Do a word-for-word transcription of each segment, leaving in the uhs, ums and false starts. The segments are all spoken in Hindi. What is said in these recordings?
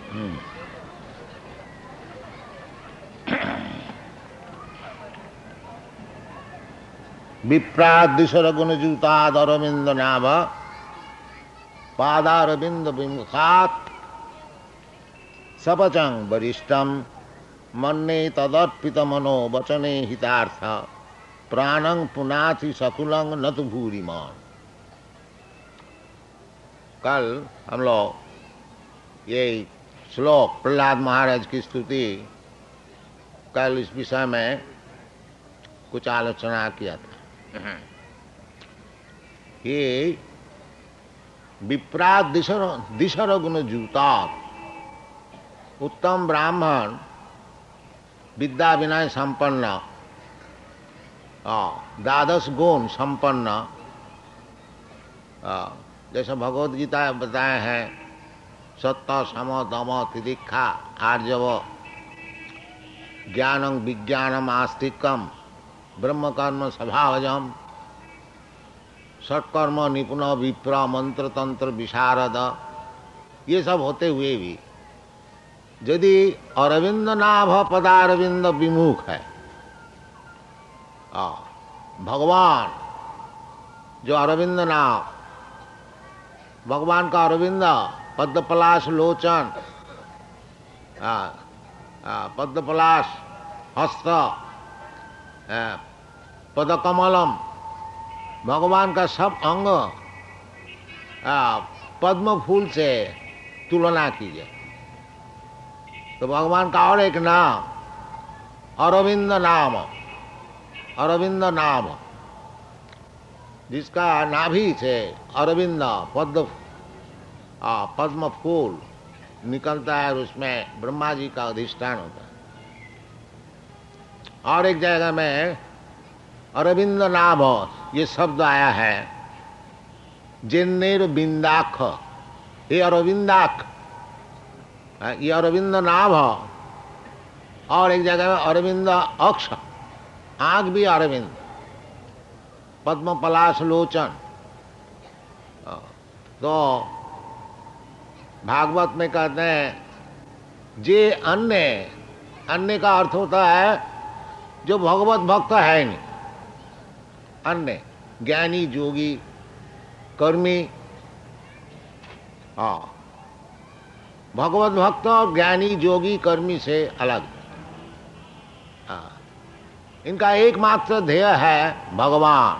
हम्म। विप्रादिशरगुण जूताद अरविंद नाभ पादारविंद विमुखात सपचंग वरिष्ठम मन्ने तदर्पित मनो वचने हितार्थ प्राणं पुनाथि सकुलंग न तो भूरिमान। कल हम लोग ये श्लोक प्रहलाद महाराज की स्तुति, कल इस विषय में कुछ आलोचना किया था। ये विप्रात दिशर दिशर गुण जूता, उत्तम ब्राह्मण विद्या विनय संपन्न, द्वादश गुण संपन्न, जैसे भगवद गीता बताए हैं, सत्य सम दम तितिक्षा आर्जव ज्ञानं विज्ञानम आस्तिकम ब्रह्म कर्म स्वभावजम सत्कर्म निपुण विप्र मंत्र तंत्र विशारद। ये सब होते हुए भी यदि अरविंद नाभ पदारविंद विमुख है, आ, भगवान जो अरविंद नाभ, भगवान का अरविंद पद्मपलाश लोचन, पद्मपलाश हस्त, पदकमलम, भगवान का सब अंग पद्म फूल से तुलना कीजिए तो भगवान का और एक नाम अरविंद नाम, अरविंद नाम, जिसका नाभि से अरविंद पद्म पद्म फूल निकलता है और उसमें ब्रह्मा जी का अधिष्ठान होता है। और एक जगह में अरविंद नाभ ये शब्द आया है, जिन्नेर बिंदाख, ये अरविंदाख, ये अरविंद नाभ। और एक जगह में अरविंद अक्ष, आंख भी अरविंद, पद्म पलाश लोचन। तो भागवत में कहते हैं जे अन्य, अन्य का अर्थ होता है जो भगवत भक्त है नहीं, अन्य ज्ञानी जोगी कर्मी। हाँ, भगवत भक्त और ज्ञानी जोगी कर्मी से अलग। हाँ, इनका एकमात्र ध्येय है भगवान।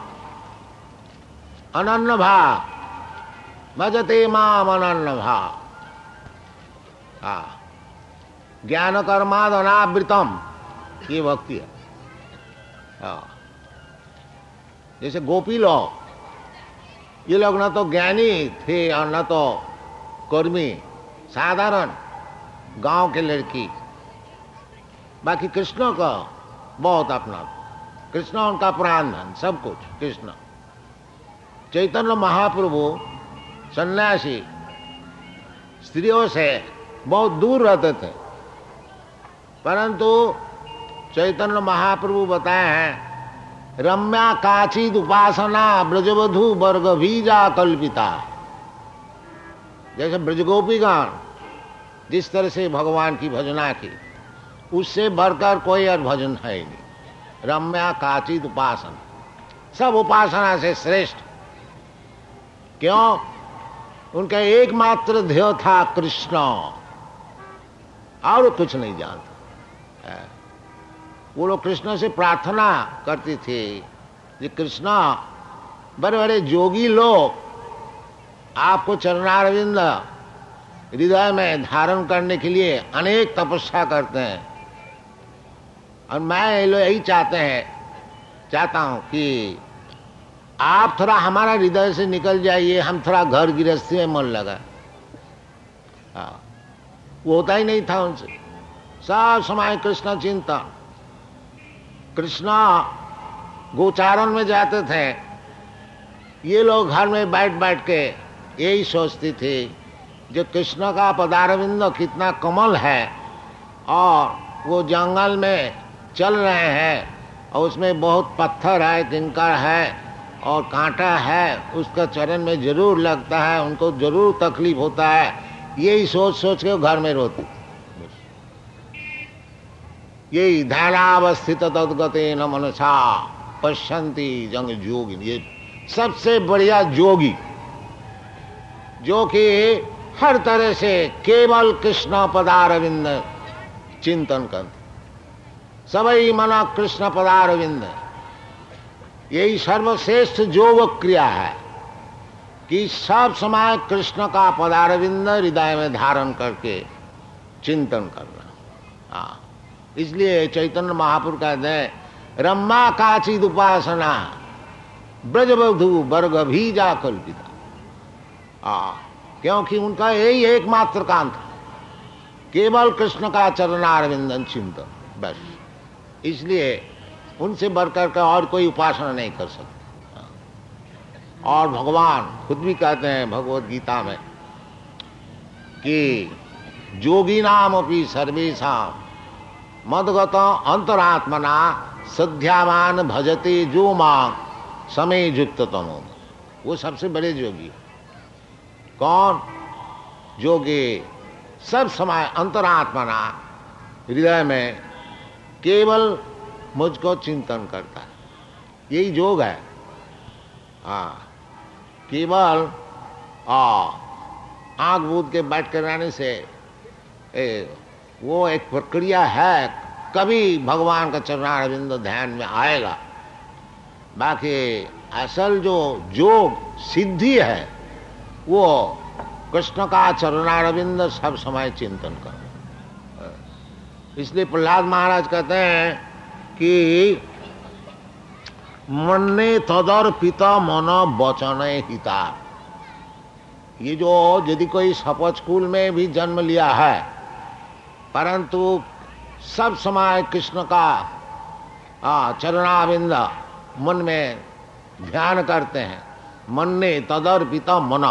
अनन्य भाव, भजते माम अनन्य भाव। हाँ, ज्ञान कर्माद अनावृतम, ये भक्ति है। हाँ, जैसे गोपी लोग, ये लोग न तो ज्ञानी थे और न तो कर्मी, साधारण गांव के लड़की। बाकी कृष्ण का बहुत अपना, कृष्ण उनका प्राण धन, सब कुछ कृष्ण। चैतन्य महाप्रभु सन्यासी स्त्रियों से बहुत दूर रहते थे, परंतु चैतन्य महाप्रभु बताए हैं रम्या काचिद उपासना ब्रजवधु वर्ग बीजा कल्पिता। जैसे ब्रजगोपीगण जिस तरह से भगवान की भजना की, उससे बढ़कर कोई और भजन है ही नहीं। रम्या काचिद उपासना, सब उपासना से श्रेष्ठ। क्यों? उनका एकमात्र ध्येय था कृष्ण, और कुछ नहीं जानता। वो लोग कृष्ण से प्रार्थना करती थी कि कृष्ण, बड़े बड़े जोगी लोग आपको चरणारविंद हृदय में धारण करने के लिए अनेक तपस्या करते हैं, और मैं यही चाहते हैं चाहता हूं कि आप थोड़ा हमारा हृदय से निकल जाइए, हम थोड़ा घर गृहस्थी में मन लगा। हाँ, वो होता ही नहीं था उनसे। सब समय कृष्ण चिंतन, कृष्ण गोचारण में जाते थे। ये लोग घर में बैठ बैठ के यही सोचती थी जो कृष्ण का पदारविंद कितना कमल है, और वो जंगल में चल रहे हैं और उसमें बहुत पत्थर है, कंकड़ है और कांटा है, उसका चरण में जरूर लगता है, उनको जरूर तकलीफ होता है। यही सोच सोच के वो घर में रोती थी। यही ध्यानावस्थित तद्गते न मनसा पश्यन्ति जंग जोगी, ये सबसे बढ़िया जोगी जो कि हर तरह से केवल कृष्ण पदारविंद चिंतन करते, सबई मना कृष्ण पदारविंद। यही सर्वश्रेष्ठ योग क्रिया है कि सब समय कृष्ण का पदारविंद हृदय में धारण करके चिंतन करना। हाँ, इसलिए चैतन्य महापुरुष कहते हैं रम्मा काचिद उपासना ब्रजबधु वर्ग भी जा कल्पिता। हाँ, क्योंकि उनका यही एकमात्र काम था, केवल कृष्ण का चरणारविंदन चिंतन, बस। इसलिए उनसे बढ़कर के और कोई उपासना नहीं कर सकते। और भगवान खुद भी कहते हैं भगवत गीता में कि जोगी नाम अपनी सर्वेशाम मदगत अंतरात्मना सध्यावान भजते जो मां समय युक्त तमो। वो सबसे बड़े जोगी कौन? जोगी सब समय अंतरात्मना हृदय में केवल मुझको चिंतन करता है, यही योग है। हाँ, केवल आंख बूंद के बैठ कर रहने से ए, वो एक प्रक्रिया है, कभी भगवान का चरणारविंद ध्यान में आएगा। बाकी असल जो योग सिद्धि है वो कृष्ण का चरणारविंद सब समय चिंतन करो। इसलिए प्रहलाद महाराज कहते हैं कि मन्ने तदर्पित मन वचन हिता। ये जो यदि कोई शपथ कुल में भी जन्म लिया है परंतु सब समय कृष्ण का चरणारविंद मन में ध्यान करते हैं, मन्ने तदर्पित मन,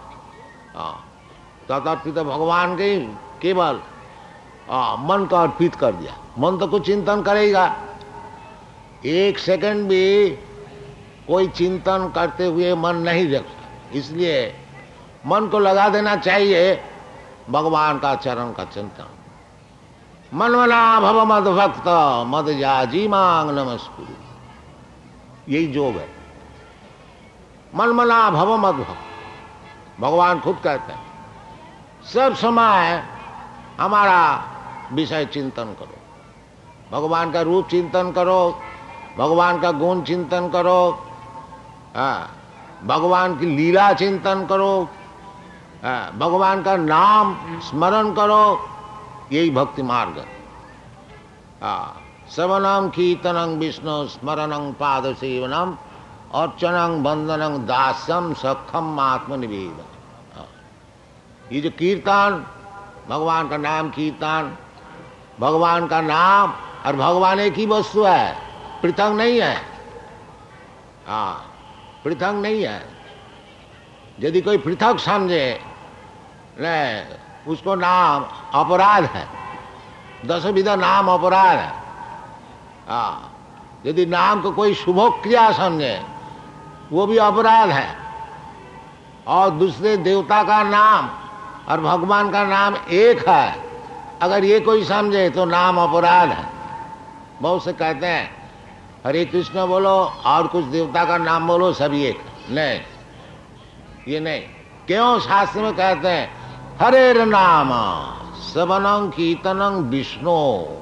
तदर्पित भगवान के केवल आ, मन का अर्पित कर दिया। मन तो कुछ चिंतन करेगा, एक सेकंड भी कोई चिंतन करते हुए मन नहीं रखता। इसलिए मन को लगा देना चाहिए भगवान का चरण का चिंतन। मनमना भव मद भक्त मद जाजी मांग नमस्कुरु, यही जोग है। मनमना भव मद भक्त, भगवान खुद कहते हैं सब समय हमारा विषय चिंतन करो, भगवान का रूप चिंतन करो, भगवान का गुण चिंतन करो, हाँ, भगवान की लीला चिंतन करो, हाँ, भगवान का नाम स्मरण करो, यही भक्ति मार्ग। हाँ, श्रवणं कीर्तनं विष्णु स्मरणं पाद सेवनम अर्चनं वंदनं दास्यम सखम आत्मनिवेदन। ये जो कीर्तन, भगवान का नाम कीर्तन, भगवान का नाम और भगवान एक ही वस्तु है, पृथक नहीं है। हाँ, पृथक नहीं है। यदि कोई पृथक समझे नहीं, उसको नाम अपराध है, दस विधा नाम अपराध है। हाँ, यदि नाम को कोई शुभ क्रिया समझे वो भी अपराध है। और दूसरे देवता का नाम और भगवान का नाम एक है, अगर ये कोई समझे तो नाम अपराध है। बहुत से कहते हैं हरे कृष्ण बोलो और कुछ देवता का नाम बोलो, सभी एक। नहीं, ये नहीं। क्यों? शास्त्र में कहते हैं हरे नाम श्रवणं कीर्तनं विष्णु,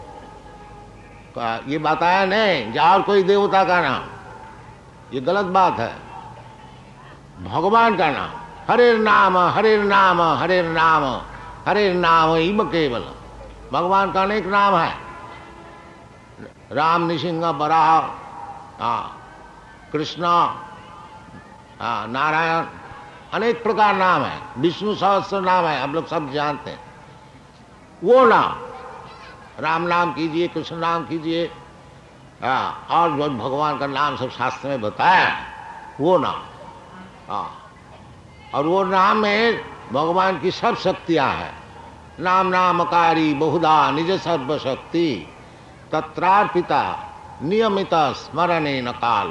ये बताया नहीं जाओ कोई देवता का नाम, ये गलत बात है। भगवान का नाम, हरे नाम हरे नाम हरे नाम हरे नाम इम केवल। भगवान का अनेक नाम है, राम, नृसिंह, बराह, कृष्ण, नारायण, अनेक प्रकार नाम है। विष्णु सहस्त्र नाम है, हम लोग सब जानते हैं। वो नाम, राम नाम कीजिए, कृष्ण नाम कीजिए, हाँ, और जो भगवान का नाम सब शास्त्र में बताया वो नाम। हाँ, और वो नाम में भगवान की सब शक्तियां हैं। नाम नामकारी बहुधा निज सर्वशक्ति तत्रार्पिता नियमित स्मरणे न काल।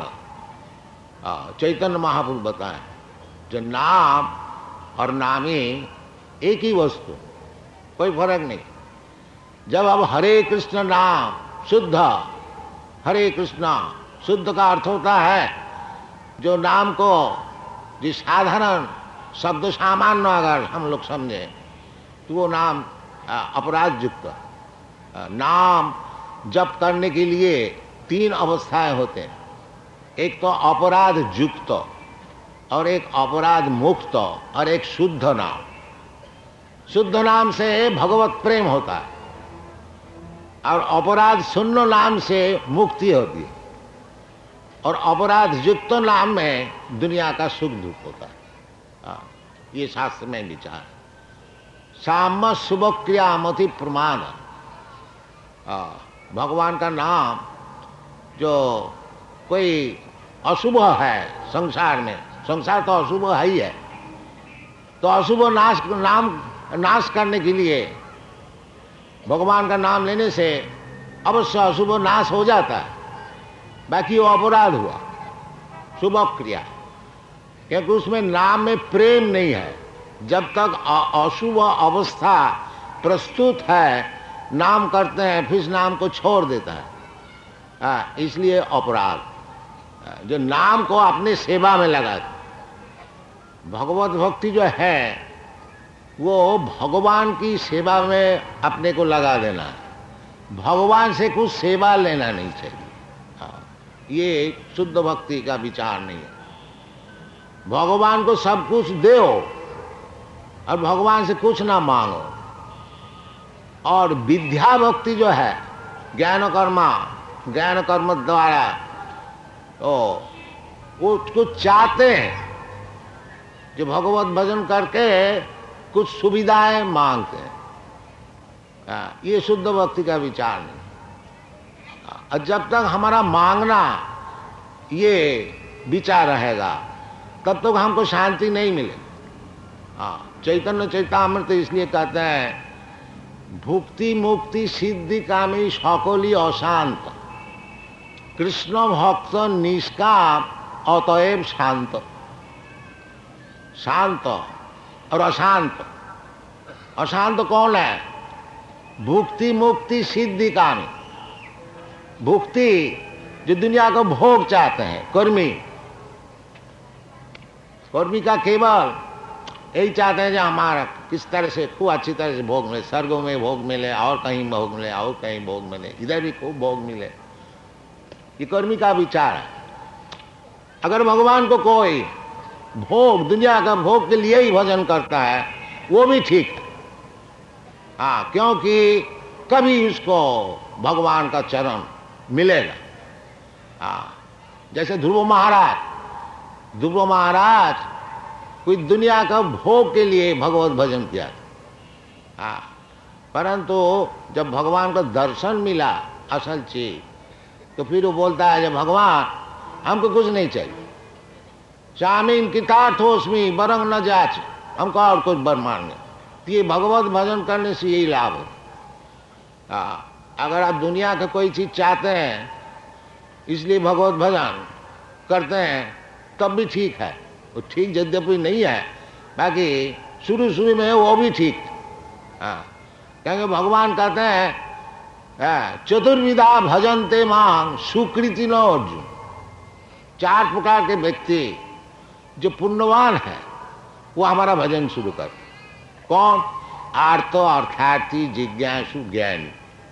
चैतन्य महापुरुष बताए जो नाम और नामी एक ही वस्तु, कोई फर्क नहीं। जब अब हरे कृष्ण नाम शुद्ध, हरे कृष्णा शुद्ध का अर्थ होता है जो नाम को जिस साधारण शब्द सामान्य अगर हम लोग समझे तो वो नाम अपराध युक्त। नाम जप करने के लिए तीन अवस्थाएं होते हैं, एक तो अपराध युक्त और एक अपराध मुक्त और एक शुद्ध नाम। शुद्ध नाम से भगवत प्रेम होता है और अपराध शून्य नाम से मुक्ति होती है, और अपराध युक्त नाम में दुनिया का सुख दुख होता है। आ, ये शास्त्र में विचार। साम शुभ क्रियामति प्रमाण। भगवान का नाम जो कोई अशुभ है संसार में, संसार तो अशुभ है ही है, तो अशुभ नाश नाम नाश करने के लिए भगवान का नाम लेने से अवश्य अशुभ नाश हो जाता है। बाकी वो अपराध हुआ, शुभ क्रिया, क्योंकि उसमें नाम में प्रेम नहीं है। जब तक अशुभ अवस्था प्रस्तुत है नाम करते हैं, फिर नाम को छोड़ देता है। आ, इसलिए अपराध। जो नाम को अपने सेवा में लगा, भगवत भक्ति जो है वो भगवान की सेवा में अपने को लगा देना है, भगवान से कुछ सेवा लेना नहीं चाहिए। हाँ, ये शुद्ध भक्ति का विचार नहीं है। भगवान को सब कुछ दो और भगवान से कुछ ना मांगो। और विद्या भक्ति जो है ज्ञान कर्मा, ज्ञान कर्म द्वारा तो वो कुछ चाहते हैं, जो भगवत भजन करके कुछ सुविधाएं मांगते हैं। आ, ये शुद्ध भक्ति का विचार नहीं। और जब तक हमारा मांगना ये विचार रहेगा तब तक हमको शांति नहीं मिलेगी। हाँ, चैतन्य चैतामृत इसलिए कहते हैं भुक्ति मुक्ति सिद्धि कामी सकली अशांत, कृष्ण भक्त निष्काम अतएव शांत। शांत और अशांत, अशांत कौन है? भुक्ति मुक्ति सिद्धि कामी। भुक्ति जो दुनिया को भोग चाहते हैं, कर्मी, कर्मी का केवल यही चाहते हैं जो हमारा किस तरह से खूब अच्छी तरह से भोग मिले, स्वर्गों में भोग मिले और कहीं भोग मिले और कहीं भोग मिले, इधर भी खूब भोग मिले। ये कर्मी का विचार है। अगर भगवान को कोई भोग, दुनिया का भोग के लिए ही भजन करता है वो भी ठीक। हाँ, क्योंकि कभी उसको भगवान का चरण मिलेगा। हाँ, जैसे ध्रुव महाराज, ध्रुव महाराज कोई दुनिया का भोग के लिए भगवत भजन किया। हाँ, परंतु जब भगवान का दर्शन मिला असल चीज, तो फिर वो बोलता है जब भगवान हमको कुछ नहीं चाहिए, शामीन कितार्थोस्मी बरंग न जाच, हमको और कुछ बर मांगे। तो ये भगवत भजन करने से यही लाभ है। हाँ, अगर आप दुनिया का कोई चीज चाहते हैं इसलिए भगवत भजन करते हैं तब भी ठीक है, वो ठीक यद्यपि नहीं है, बाकी शुरू शुरू में वो भी ठीक। हाँ, क्योंकि भगवान कहते हैं चतुर्विधा भजनते मांग सुकृति न अर्जुन। चार प्रकार के व्यक्ति जो पुण्यवान है वो हमारा भजन शुरू कर। कौन? आर्त, अर्थार्थी, जिज्ञासु, ज्ञानी।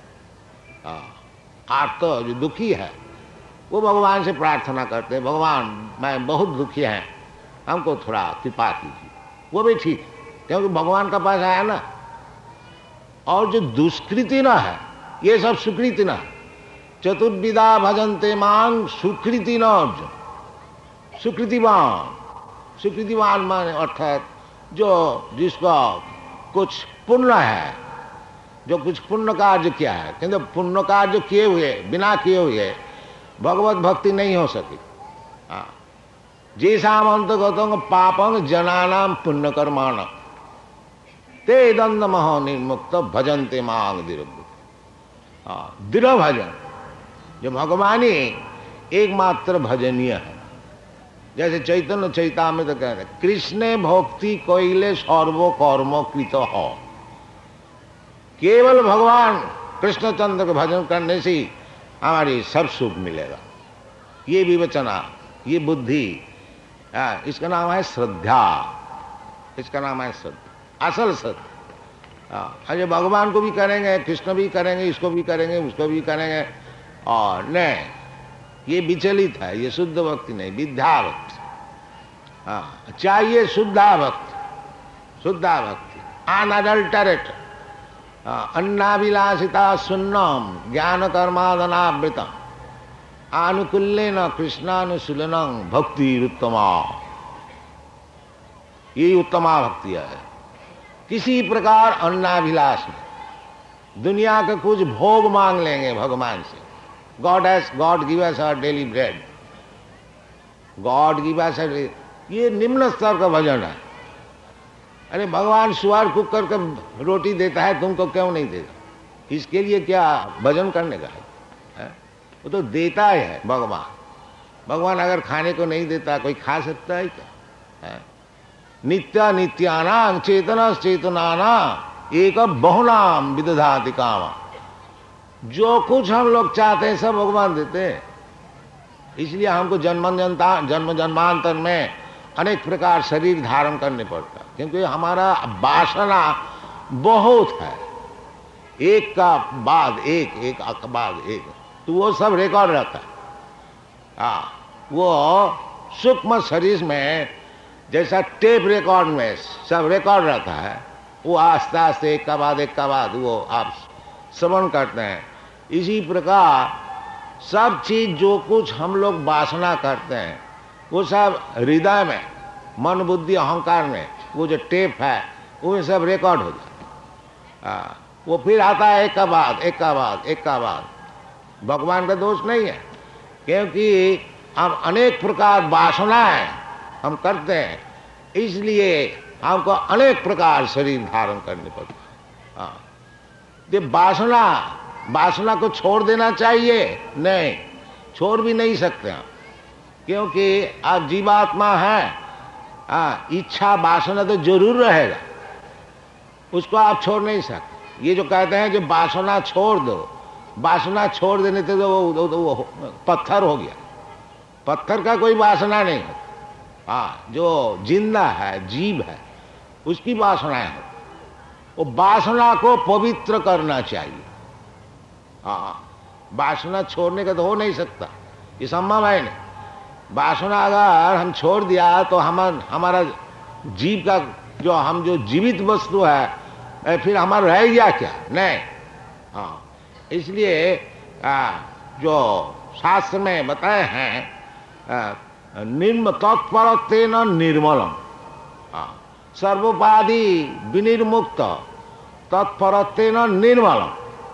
आर्त जो दुखी है वो भगवान से प्रार्थना करते हैं, भगवान मैं बहुत दुखी है, हमको थोड़ा कृपा कीजिए। वो भी ठीक, क्योंकि भगवान का पास आया ना। और जो दुष्कृति ना है ये सब सुकृति ना। चतुर्विधा भजनते मांग सुकृति न अर्जुन। सुकृतिवान, सुकृतिवान माने अर्थात जो जिसका कुछ पुण्य है, जो कुछ पुण्य कार्य किया है, किंतु पुण्य कार्य किए हुए बिना किए हुए भगवत भक्ति नहीं हो सकी। हाँ, जैसाम अंतगतों पापं जनानाम पुण्य कर्माण ते दंड महो निर्मुक्त भजनते मांग दृढ़। हाँ, दृढ़ भजन जो भगवानी एकमात्र भजनीय है। जैसे चैतन्य चैतामृत तो कह रहे कृष्णे भक्ति कोइले सर्वो कर्म कृत हो। केवल भगवान कृष्णचंद्र का भजन करने से हमारी सब सुख मिलेगा। ये विवेचना, ये बुद्धि, आ, इसका नाम है श्रद्धा, इसका नाम है श्रद्धा, असल श्रद्धा। अरे भगवान को भी करेंगे, कृष्ण भी करेंगे, इसको भी करेंगे, उसको भी करेंगे, और नहीं, ये विचलित है, ये शुद्ध भक्ति नहीं, विद्या भक्ति। हाँ, चाहिए शुद्धा भक्ति, शुद्धा भक्ति, अनअडल्टरेट, अन्नाभिलाषिता सुन्नम ज्ञान कर्मादनावृतम आनुकूल्येन कृष्णानुशीलनं भक्ति उत्तमा। ये उत्तमा भक्ति है। किसी प्रकार अन्नाभिलाष में दुनिया का कुछ भोग मांग लेंगे भगवान से। God has God give us our daily bread, God give us, ये निम्न स्तर का भजन है। अरे भगवान सुअर कुकर का रोटी देता है, तुमको क्यों नहीं देता? इसके लिए क्या भजन करने का है, है? वो तो देता है भगवान। भगवान अगर खाने को नहीं देता, कोई खा सकता है क्या? है? नित्या नित्यानां चेतना चेतनाना एक बहुनाम विदधाति कामा। जो कुछ हम लोग चाहते हैं सब भगवान देते हैं। इसलिए हमको जन्म जनता जन्म जन्मांतर में अनेक प्रकार शरीर धारण करने पड़ता है, क्योंकि हमारा वासना बहुत है, एक का बाद एक, एक का बाद एक, तो वो सब रिकॉर्ड रहता है। हाँ, वो सूक्ष्म शरीर में जैसा टेप रिकॉर्ड में सब रिकॉर्ड रहता है, वो आस्ते आस्ते एक का बाद एक का बाद वो आप श्रवण करते हैं। इसी प्रकार सब चीज जो कुछ हम लोग वासना करते हैं वो सब हृदय में, मन बुद्धि अहंकार में, वो जो टेप है वो सब रिकॉर्ड हो जाता है। वो फिर आता है एक का बाद एक का बाद एक का बाद। भगवान का दोष नहीं है, क्योंकि हम अनेक प्रकार वासनाएं हम करते हैं, इसलिए हमको अनेक प्रकार शरीर धारण करने पड़ते हैं। हाँ, ये वासना वासना को छोड़ देना चाहिए? नहीं, छोड़ भी नहीं सकते हम, क्योंकि आप जीवात्मा हैं। हाँ, इच्छा वासना तो जरूर रहेगा, उसको आप छोड़ नहीं सकते। ये जो कहते हैं जो वासना छोड़ दो, वासना छोड़ देने से तो वो, वो, वो पत्थर हो गया। पत्थर का कोई वासना नहीं होता। हाँ, जो जिंदा है, जीव है, उसकी वासनाएं हो। वो वासना को पवित्र करना चाहिए। हाँ, वासना छोड़ने का तो हो नहीं सकता, ये संभव है नहीं। वासना अगर हम छोड़ दिया तो हम हमारा जीव का जो हम जो जीवित वस्तु है फिर हमारा रह गया क्या? नहीं। हाँ, इसलिए जो शास्त्र में बताए हैं निर्म तत्परत्वेन निर्मलम, सर्वोपाधि विनिर्मुक्त तत्परत्वेन निर्मलम।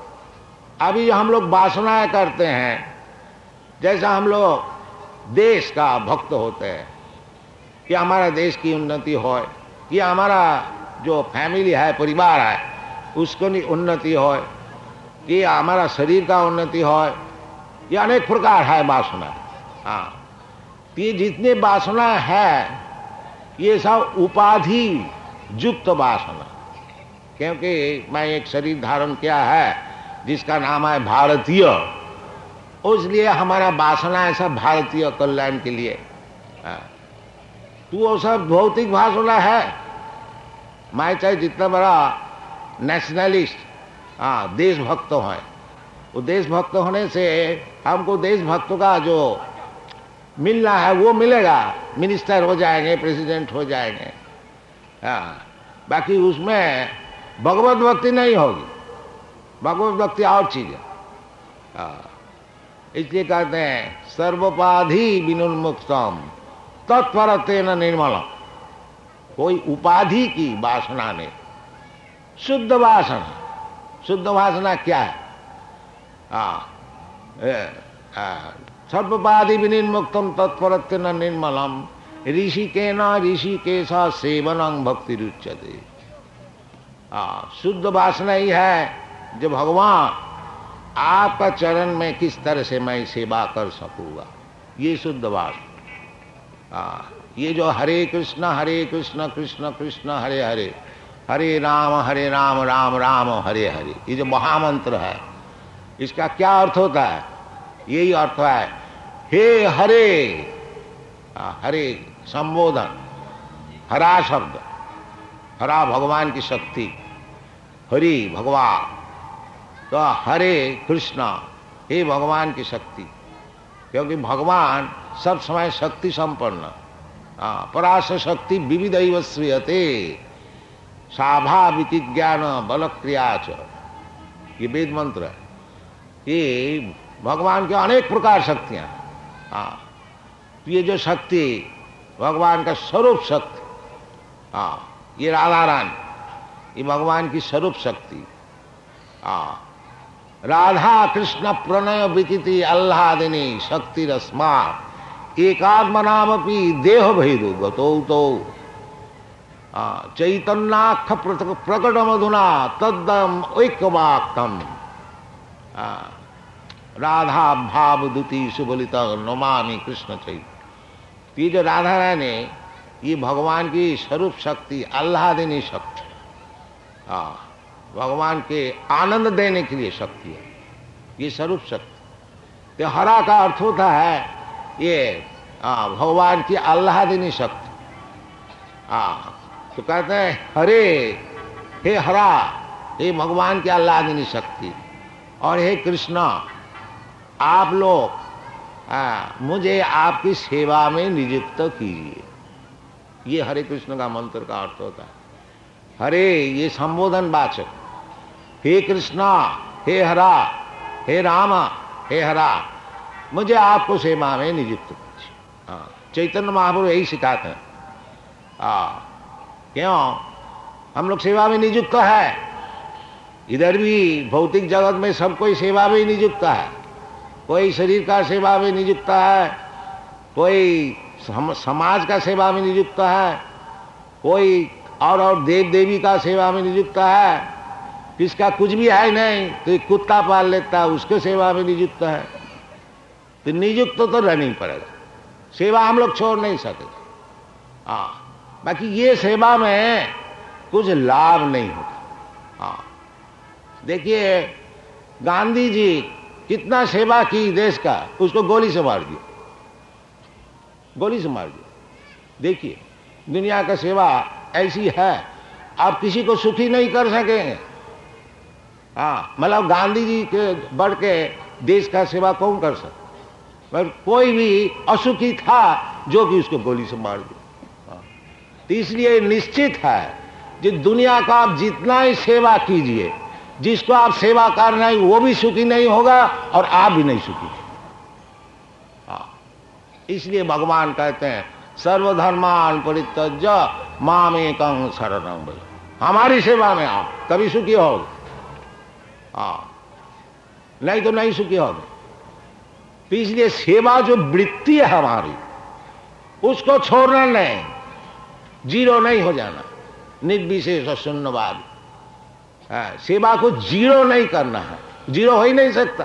अभी हम लोग वासनाएं करते हैं, जैसा हम लोग देश का भक्त होते हैं कि हमारा देश की उन्नति हो, कि हमारा जो फैमिली है, परिवार है, उसको उन्नति हो, कि हमारा शरीर का उन्नति हो, ये अनेक प्रकार है वासना। हाँ, ये जितने वासना है ये सब उपाधि युक्त वासना, क्योंकि मैं एक शरीर धारण किया है जिसका नाम है भारतीय, इसलिए हमारा वासना है सब भारतीय कल्याण के लिए। तो वो सब भौतिक वासना है। मैं चाहे जितना बड़ा नेशनलिस्ट, हाँ, देशभक्त है, वो देशभक्त होने से हमको देशभक्तों का जो मिलना है वो मिलेगा, मिनिस्टर हो जाएंगे, प्रेसिडेंट हो जाएंगे। हाँ, बाकी उसमें भगवत भक्ति नहीं होगी। भगवत भक्ति और चीज है। हाँ, इसलिए कहते हैं सर्वोपाधि विनुन्मुक्तम तत्परत्वेन निर्मलम। कोई उपाधि की वासना नहीं, शुद्ध वासना। शुद्ध वासना क्या है? हाँ, सर्वोपाधि विनिर्मुक्तम तत्परत्वेन निर्मलम ऋषिकेन ऋषिकेश सेवनं भक्ति रुच्यते। हाँ, शुद्ध वासना ही है जो भगवान आपका चरण में किस तरह से मैं सेवा कर सकूंगा, ये शुद्ध वासना। आ, ये जो हरे कृष्ण हरे कृष्ण कृष्ण कृष्ण हरे हरे, हरे राम हरे राम राम राम हरे हरे, ये जो महामंत्र है, इसका क्या अर्थ होता है? यही अर्थ है, हे हरे, आ, हरे संबोधन, हरा शब्द, हरा भगवान की शक्ति, हरि भगवान, तो हरे कृष्ण, हे भगवान की शक्ति, क्योंकि भगवान सब समय शक्ति संपन्न, पराश शक्ति विविधैव श्रूयते साभा विज्ञान बल क्रियाच, ये वेद मंत्र है। ये भगवान के अनेक प्रकार शक्तियां, हाँ, ये जो शक्ति भगवान का स्वरूप शक्ति, हाँ, ये राधा रानी, ये भगवान की स्वरूप शक्ति, हाँ, राधा कृष्ण प्रणय विकिति आह्लादिनी शक्ति रस्मा एकात्मनामपि देह भेदो गतो तो चैतन्याख प्रकटमधुना तद्दम ऐक्यवाक्तम राधा भाव दुति सुबलित नमामि कृष्ण चैतन्य। ये जो राधा रानी, ये भगवान की स्वरूप शक्ति, आह्लादिनी शक्ति, हाँ, भगवान के आनंद देने के लिए शक्ति है, ये स्वरूप शक्ति। तो हरा का अर्थ होता है ये आ, भगवान की आह्लादिनी शक्ति। हाँ, तो कहते हैं हरे, हे हरा, हे भगवान की आह्लादिनी शक्ति, और हे कृष्ण, आप लोग आ, मुझे आपकी सेवा में नियुक्त कीजिए। ये हरे कृष्ण का मंत्र का अर्थ होता है। हरे ये संबोधन वाचक, हे कृष्णा, हे हरा, हे राम, हे हरा, मुझे आपको सेवा में नियुक्त कीजिए। हाँ, चैतन्य महाप्रभु यही सिखाते हैं। हाँ, क्यों हम लोग सेवा में नियुक्त है? इधर भी भौतिक जगत में सब कोई सेवा में नियुक्त है। कोई शरीर का सेवा में नियुक्त है, कोई सम, समाज का सेवा में नियुक्त है, कोई और और देव देवी का सेवा में नियुक्त है, किसका कुछ भी है नहीं तो एक कुत्ता पाल लेता है, उसके सेवा में नियुक्त है। तो नियुक्त तो, तो रहना पड़ेगा, सेवा हम लोग छोड़ नहीं सकते। हाँ, बाकी ये सेवा में कुछ लाभ नहीं होता। हाँ, देखिए गांधी जी कितना सेवा की देश का, उसको गोली से मार दिया, गोली से मार दिया। देखिए दुनिया का सेवा ऐसी है, आप किसी को सुखी नहीं कर सकेंगे। हाँ, मतलब गांधी जी के बढ़ के देश का सेवा कौन कर सकता? पर कोई भी असुखी था जो कि उसको गोली से मार दिया। हाँ, तो इसलिए निश्चित है कि दुनिया का आप जितना ही सेवा कीजिए, जिसको आप सेवा कर रहे हैं वो भी सुखी नहीं होगा और आप भी नहीं सुखी। हाँ, इसलिए भगवान कहते हैं सर्वधर्मान परित्यज्य मामेकं शरणं व्रज, हमारी सेवा में आप कभी सुखी होगे। हाँ, नहीं तो नहीं सुखी होगे। तो इसलिए सेवा जो वृत्ति है हमारी, उसको छोड़ना नहीं, जीरो नहीं हो जाना। निर्विशेष शून्यवाद, सेवा को जीरो नहीं करना है, जीरो हो ही नहीं सकता।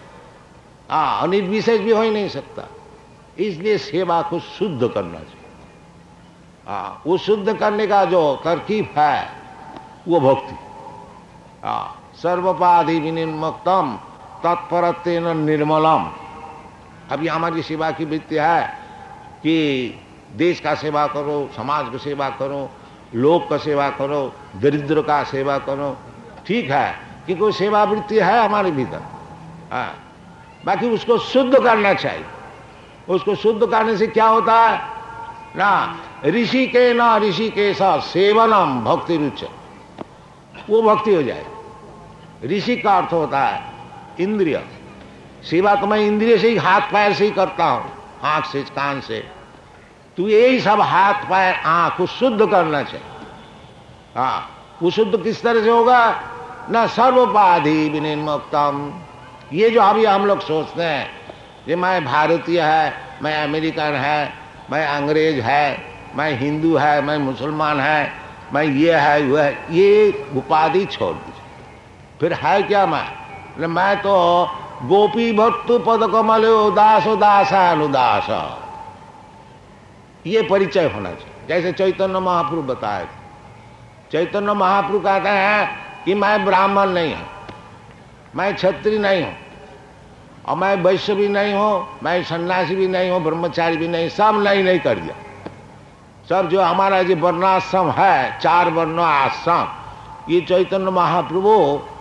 हाँ, निर्विशेष भी हो ही नहीं सकता। इसलिए सेवा को शुद्ध करना चाहिए। हाँ, वो शुद्ध करने का जो तरकीब है वो भक्ति। हाँ, सर्वपाधि विनिर्मुक्तम तत्परत्वेन निर्मलम। अभी हमारी सेवा की वृत्ति है कि देश का सेवा करो, समाज की सेवा करो, लोक का सेवा करो, दरिद्र का सेवा करो। ठीक है कि कोई सेवा वृत्ति है हमारे भीतर, हाँ, बाकी उसको शुद्ध करना चाहिए। उसको शुद्ध करने से क्या होता है ना, ऋषि के ना ऋषि के साथ सेवनम भक्ति रुच, वो भक्ति हो जाए। ऋषि का अर्थ होता है इंद्रिय सेवा, तो मैं इंद्रिय से ही हाथ पैर से ही करता हूं, आंख से कान से। तो यही सब हाथ पैर आंख को शुद्ध करना चाहिए। हाँ, वो शुद्ध किस तरह से होगा ना, सर्वोपाधि विनिर्मुक्तम। ये जो अभी हम लोग सोचते हैं कि मैं भारतीय है, मैं अमेरिकन है, मैं अंग्रेज है, मैं हिंदू है, मैं मुसलमान है, मैं ये है वो है, ये उपाधि छोड़ दीजिए। फिर है क्या मैं? मैं तो गोपी भट्टु पद कमल दास दासानुदास। ये परिचय होना चाहिए। जैसे चैतन्य महाप्रभु बताए, चैतन्य महाप्रभु कहते हैं कि मैं ब्राह्मण नहीं हूं, मैं क्षत्रिय नहीं हूं, और मैं वैश्य भी नहीं हूं, मैं सन्यासी भी नहीं हूं, ब्रह्मचारी भी नहीं, सब नहीं नहीं कर दिया। सब जो हमारा जो वर्णाश्रम है, चार वर्ण आश्रम, ये चैतन्य महाप्रभु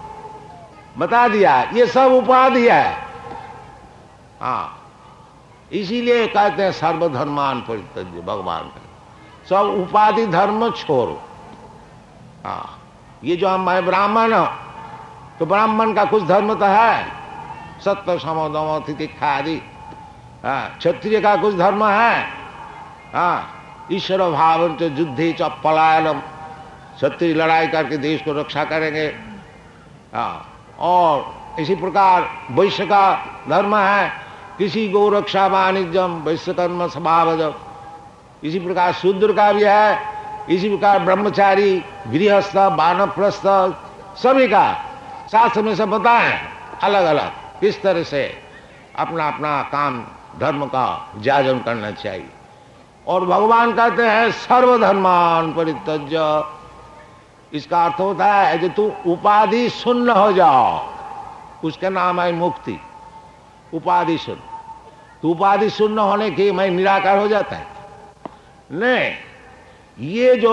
बता दिया, ये सब उपाधि है। हाँ, इसीलिए कहते हैं सर्वधर्मान परित्यज्य, भगवान का सब उपाधि धर्म छोड़ो। हाँ, ये जो हम मैं ब्राह्मण हूं, तो ब्राह्मण का कुछ धर्म तो है, सत्य समोदम तितिक्षा आदि। क्षत्रिय का कुछ धर्म है, हाँ, ईश्वर भाव युद्धे च पलायनम, क्षत्रिय लड़ाई करके देश को रक्षा करेंगे। हाँ, और इसी प्रकार वैश्य का धर्म है, किसी गो रक्षा वाणिज्यम वैश्य कर्म स्वभावजम। इसी प्रकार शूद्र का भी है, इसी प्रकार ब्रह्मचारी, गृहस्थ, वानप्रस्थ, सभी का शास्त्र में सब बताए अलग अलग किस तरह से अपना अपना काम धर्म का जाजन करना चाहिए। और भगवान कहते हैं सर्वधर्मान परित्यज्य। इसका अर्थ होता है कि तू उपाधि शून्य हो जाओ, उसका नाम है मुक्ति। उपाधि शून्य, तो उपाधि शून्य होने के मैं निराकार हो जाता है नहीं। ये जो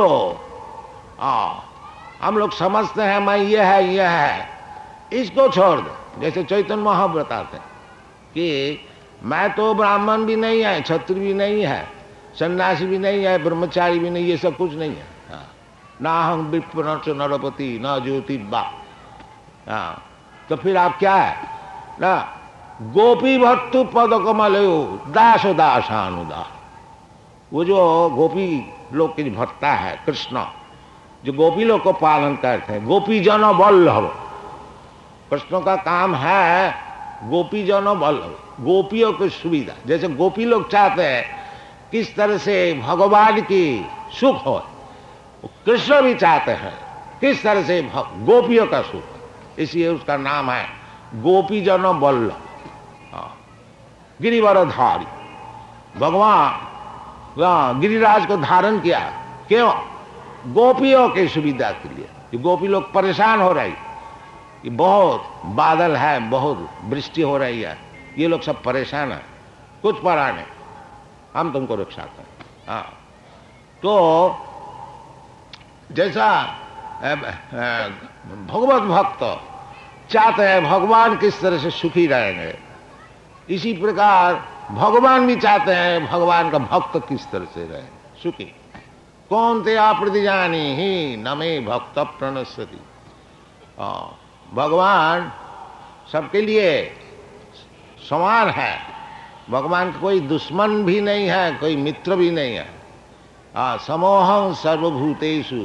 आ, हम लोग समझते हैं मैं ये है ये है, इसको छोड़ दो। जैसे चैतन्य महाप्रभु बताते हैं कि मैं तो ब्राह्मण भी नहीं है, क्षत्रिय भी नहीं है, सन्यासी भी नहीं है, ब्रह्मचारी भी नहीं, ये सब कुछ नहीं है। ना हम विप्र न नरपति न ज्योति बा। हाँ, तो फिर आप क्या है ना, गोपी भट्टु पद कमलो दास दासानुदास। वो जो गोपी लोग की भक्ता है कृष्ण, जो गोपी लोग को पालन करते हैं, गोपी जन वल्लभ। कृष्ण का काम है गोपी जन वल्लभ, गोपियों की सुविधा। जैसे गोपी लोग चाहते हैं किस तरह से भगवान की सुख हो, कृष्ण भी चाहते हैं किस तरह से गोपियों का सुख। इसलिए उसका नाम है गोपी जन वल्लभ, गिरिवरधारी। भगवान गिरिराज को धारण किया, क्यों? गोपियों की सुविधा के लिए। कि गोपी लोग परेशान हो रही, कि बहुत बादल है, बहुत वृष्टि हो रही है, ये लोग सब परेशान है, कुछ पड़ा नहीं, हम तुमको रक्षा करें। हाँ, तो जैसा भगवत भक्त चाहते हैं भगवान किस तरह से सुखी रहेंगे, इसी प्रकार भगवान भी चाहते हैं भगवान का भक्त किस तरह से रहे सुखी। कौन ते आप्रतिजानी ही नमे भक्त प्रणश्यति। भगवान सबके लिए समान है, भगवान का कोई दुश्मन भी नहीं है, कोई मित्र भी नहीं है। हाँ, समोहं सर्वभूतेषु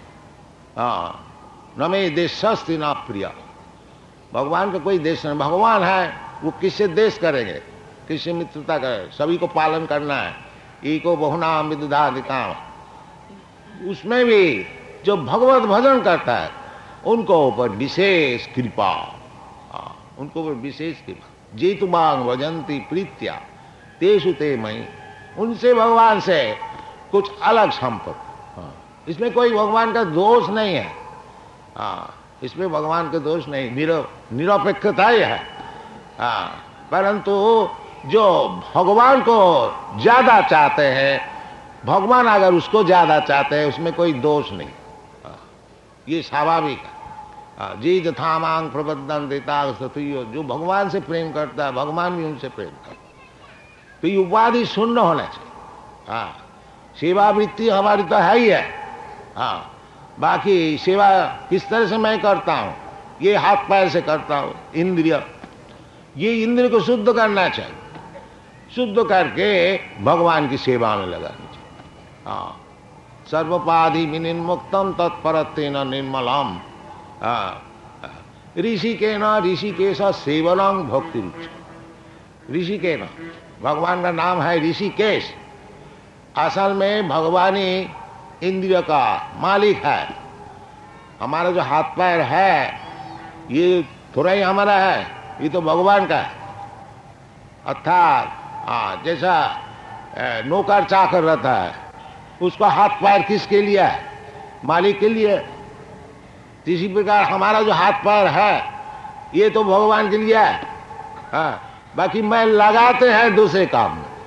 न मे देशस्ति न प्रिय। भगवान का कोई देश नहीं, भगवान है वो किससे देश करेंगे, किससे मित्रता करें, सभी को पालन करना है। एको बहुनाम विदधादिकाम। उसमें भी जो भगवत भजन करता है उनको ऊपर विशेष कृपा, उनको ऊपर विशेष कृपा। जेतु मांग भजंती प्रीत्या तेषु ते मई। उनसे भगवान से कुछ अलग संपर्क। इसमें कोई भगवान का दोष नहीं है। हाँ, इसमें भगवान का दोष नहीं, निरपेक्षता ही है। हाँ, परंतु जो भगवान को ज्यादा चाहते हैं, भगवान अगर उसको ज्यादा चाहते हैं, उसमें कोई दोष नहीं। हाँ, ये स्वाभाविक है। हाँ, जी जथा मांग प्रबद्धन देता जो भगवान से प्रेम करता है, भगवान भी उनसे प्रेम करता है। तो ये उपाधि शून्य होना चाहिए। हाँ, सेवा वृत्ति हमारी तो है ही है। हाँ, बाकी सेवा किस तरह से मैं करता हूँ, ये हाथ पैर से करता हूँ, इंद्रिय, ये इंद्रिय को शुद्ध करना चाहिए, शुद्ध करके भगवान की सेवा में लगानी चाहिए। हाँ, सर्वपाधि विनिर्मुक्तम तत्परत्वेन निर्मलम। हाँ, ऋषि के न ऋषिकेश सेवनम भक्ति रुचि। ऋषि के न, भगवान का नाम है ऋषिकेश। असल में भगवान ही इंद्रिय का मालिक है। हमारा जो हाथ पैर है ये थोड़ा ही हमारा है, ये तो भगवान का है। अर्थात हाँ, जैसा नौकर चाकर रहता है, उसका हाथ पैर किसके लिए है? मालिक के लिए। इसी प्रकार हमारा जो हाथ पैर है ये तो भगवान के लिए है। हाँ, बाकी मैं लगाते हैं दूसरे काम में,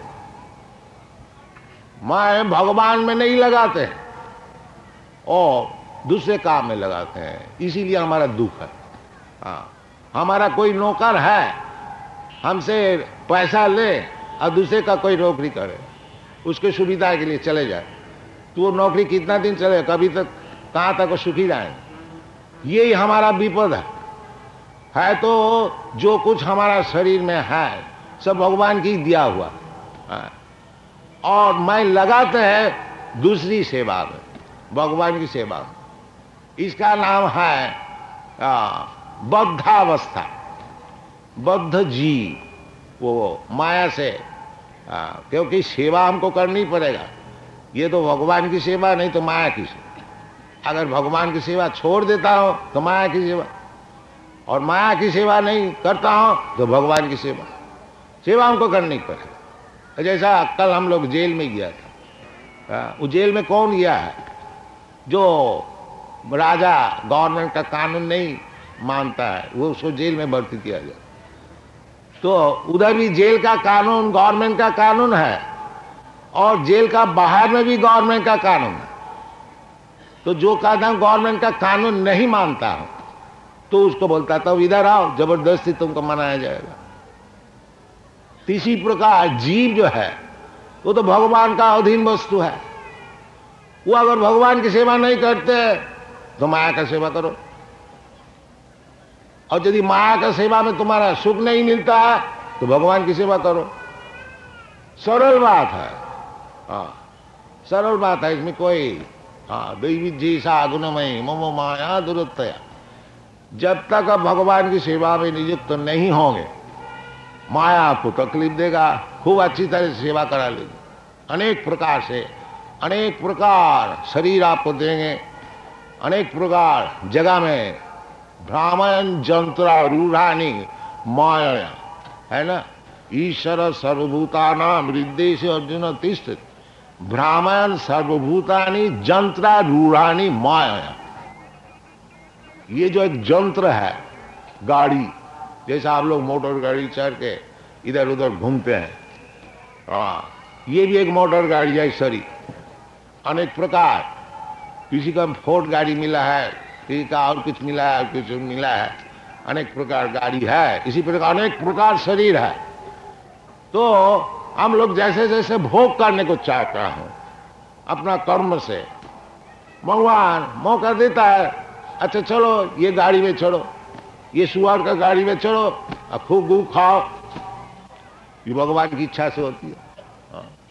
मैं भगवान में नहीं लगाते हैं और दूसरे काम में लगाते हैं, इसीलिए हमारा दुख है। हाँ, हमारा कोई नौकर है, हमसे पैसा ले और दूसरे का कोई नौकरी करे, उसके सुविधा के लिए चले जाए, तो वो नौकरी कितना दिन चले, कभी तक कहाँ तक वो सुखी जाएंगे। यही हमारा विपद है। है तो जो कुछ हमारा शरीर में है सब भगवान की दिया हुआ है, और मैं लगाते हैं दूसरी सेवा में, भगवान की सेवा में। इसका नाम है बद्धावस्था। बद्ध जीव, वो माया से, आ, क्योंकि सेवा हमको करनी पड़ेगा। ये तो भगवान की सेवा, नहीं तो माया की सेवा। अगर भगवान की सेवा छोड़ देता हूं तो माया की सेवा, और माया की सेवा नहीं करता हूं तो भगवान की सेवा। सेवा हमको करनी पड़ेगी। जैसा कल हम लोग जेल में गया था, उस जेल में कौन गया है? जो राजा गवर्नमेंट का कानून नहीं मानता है, वो उसको जेल में भर्ती किया जाए। तो उधर भी जेल का कानून गवर्नमेंट का कानून है, और जेल का बाहर में भी गवर्नमेंट का कानून है। तो जो कहता गवर्नमेंट का कानून नहीं मानता हूं, तो उसको बोलता था इधर आओ, जबरदस्ती तुमको मनाया जाएगा। इसी प्रकार जीव जो है वो तो भगवान का अधीन वस्तु है। वो अगर भगवान की सेवा नहीं करते तो माया का सेवा करो, और यदि माया का सेवा में तुम्हारा सुख नहीं मिलता है तो भगवान की सेवा करो। सरल बात है। हाँ, सरल बात है, इसमें कोई हाँ दैवी जी सा गुणमयी ममो माया दुरुत्तया। जब तक आप भगवान की सेवा में नियुक्त तो नहीं होंगे, माया आपको तकलीफ देगा, खूब अच्छी तरह से सेवा करा लेगी, अनेक प्रकार से, अनेक प्रकार शरीर आपको देंगे, अनेक प्रकार जगह में ब्राह्मण जंत्रा रूढ़ानी माया, है ना। ईश्वर सर्वभूतानां हृदय से अर्जुन तिष्ठति, ब्राह्मण सर्वभूतानि जंत्रा रूढ़ानी माया। ये जो एक जंत्र है, गाड़ी, जैसा आप लोग मोटर गाड़ी चढ़ के इधर उधर घूमते हैं, हाँ, ये भी एक मोटर गाड़ी है शरीर। अनेक प्रकार, किसी का फोर्ड गाड़ी मिला है, किसी का और कुछ मिला है, कुछ मिला है, अनेक प्रकार गाड़ी है। इसी प्रकार अनेक प्रकार शरीर है। तो हम लोग जैसे जैसे भोग करने को चाहता हूं अपना कर्म से, भगवान मौका देता है, अच्छा चलो ये गाड़ी में चढ़ो, ये सुअर का गाड़ी में चढ़ो और खूब गू खाओ। ये भगवान की इच्छा से होती है। हाँ।